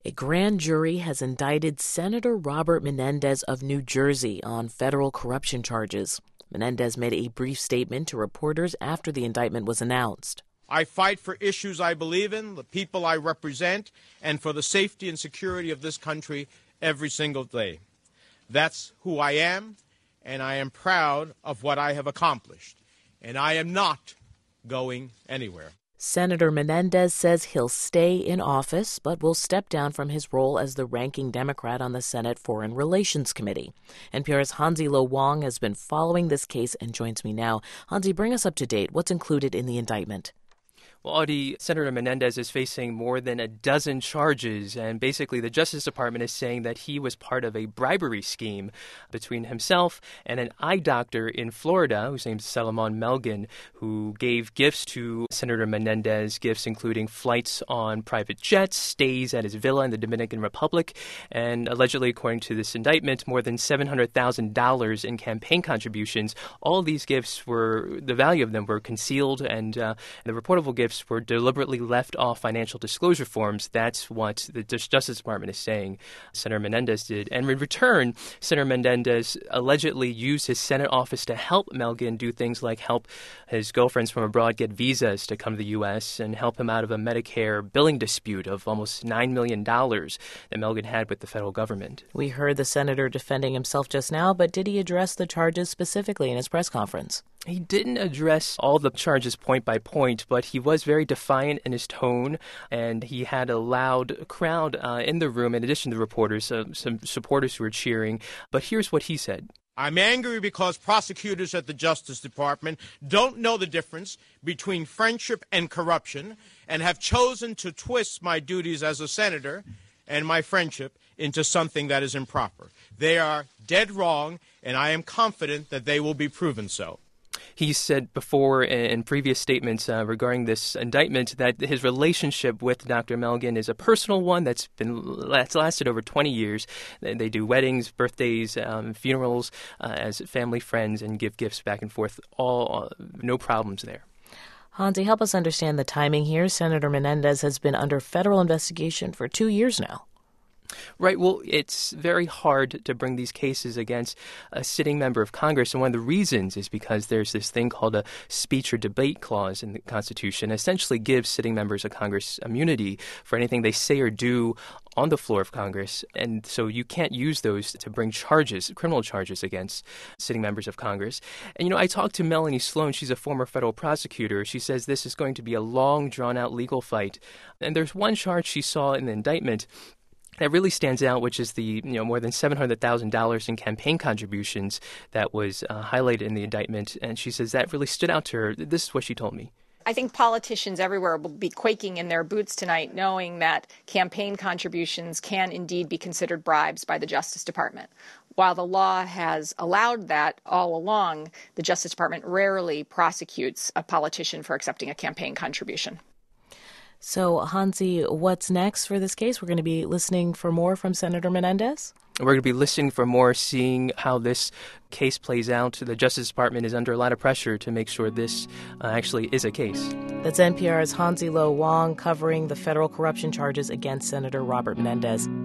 A grand jury has indicted Senator Robert Menendez of New Jersey on federal corruption charges. Menendez made a brief statement to reporters after the indictment was announced. I fight for issues I believe in, the people I represent, and for the safety and security of this country every single day. That's who I am, and I am proud of what I have accomplished. And I am not going anywhere. Senator Menendez says he'll stay in office, but will step down from his role as the ranking Democrat on the Senate Foreign Relations Committee. NPR's Hansi Lo Wang has been following this case and joins me now. Hansi, bring us up to date. What's included in the indictment? Well, Audie, Senator Menendez is facing more than a dozen charges, and basically the Justice Department is saying that he was part of a bribery scheme between himself and an eye doctor in Florida whose name is Salomon Melgen, who gave gifts to Senator Menendez, gifts including flights on private jets, stays at his villa in the Dominican Republic, and allegedly, according to this indictment, more than $700,000 in campaign contributions. All of these gifts the value of them were concealed, and the reportable gifts were deliberately left off financial disclosure forms. That's what the Justice Department is saying Senator Menendez did. And in return, Senator Menendez allegedly used his Senate office to help Melgen do things like help his girlfriends from abroad get visas to come to the U.S. and help him out of a Medicare billing dispute of almost $9 million that Melgen had with the federal government. We heard the senator defending himself just now, but did he address the charges specifically in his press conference? He didn't address all the charges point by point, but he was very defiant in his tone, and he had a loud crowd in the room, in addition to reporters, some supporters who were cheering. But here's what he said. I'm angry because prosecutors at the Justice Department don't know the difference between friendship and corruption and have chosen to twist my duties as a senator and my friendship into something that is improper. They are dead wrong, and I am confident that they will be proven so. He said before in previous statements regarding this indictment that his relationship with Dr. Melgen is a personal one that's lasted over 20 years. They do weddings, birthdays, funerals as family friends and give gifts back and forth. No problems there. Hansi, help us understand the timing here. Senator Menendez has been under federal investigation for 2 years now. Right. Well, it's very hard to bring these cases against a sitting member of Congress. And one of the reasons is because there's this thing called a speech or debate clause in the Constitution. It essentially gives sitting members of Congress immunity for anything they say or do on the floor of Congress. And so you can't use those to bring criminal charges against sitting members of Congress. And, I talked to Melanie Sloan. She's a former federal prosecutor. She says this is going to be a long, drawn-out legal fight. And there's one charge she saw in the indictment that really stands out, which is the more than $700,000 in campaign contributions that was highlighted in the indictment. And she says that really stood out to her. This is what she told me. I think politicians everywhere will be quaking in their boots tonight, knowing that campaign contributions can indeed be considered bribes by the Justice Department. While the law has allowed that all along, the Justice Department rarely prosecutes a politician for accepting a campaign contribution. So, Hansi, what's next for this case? We're going to be listening for more from Senator Menendez? We're going to be listening for more, seeing how this case plays out. The Justice Department is under a lot of pressure to make sure this actually is a case. That's NPR's Hansi Lo Wang covering the federal corruption charges against Senator Robert Menendez.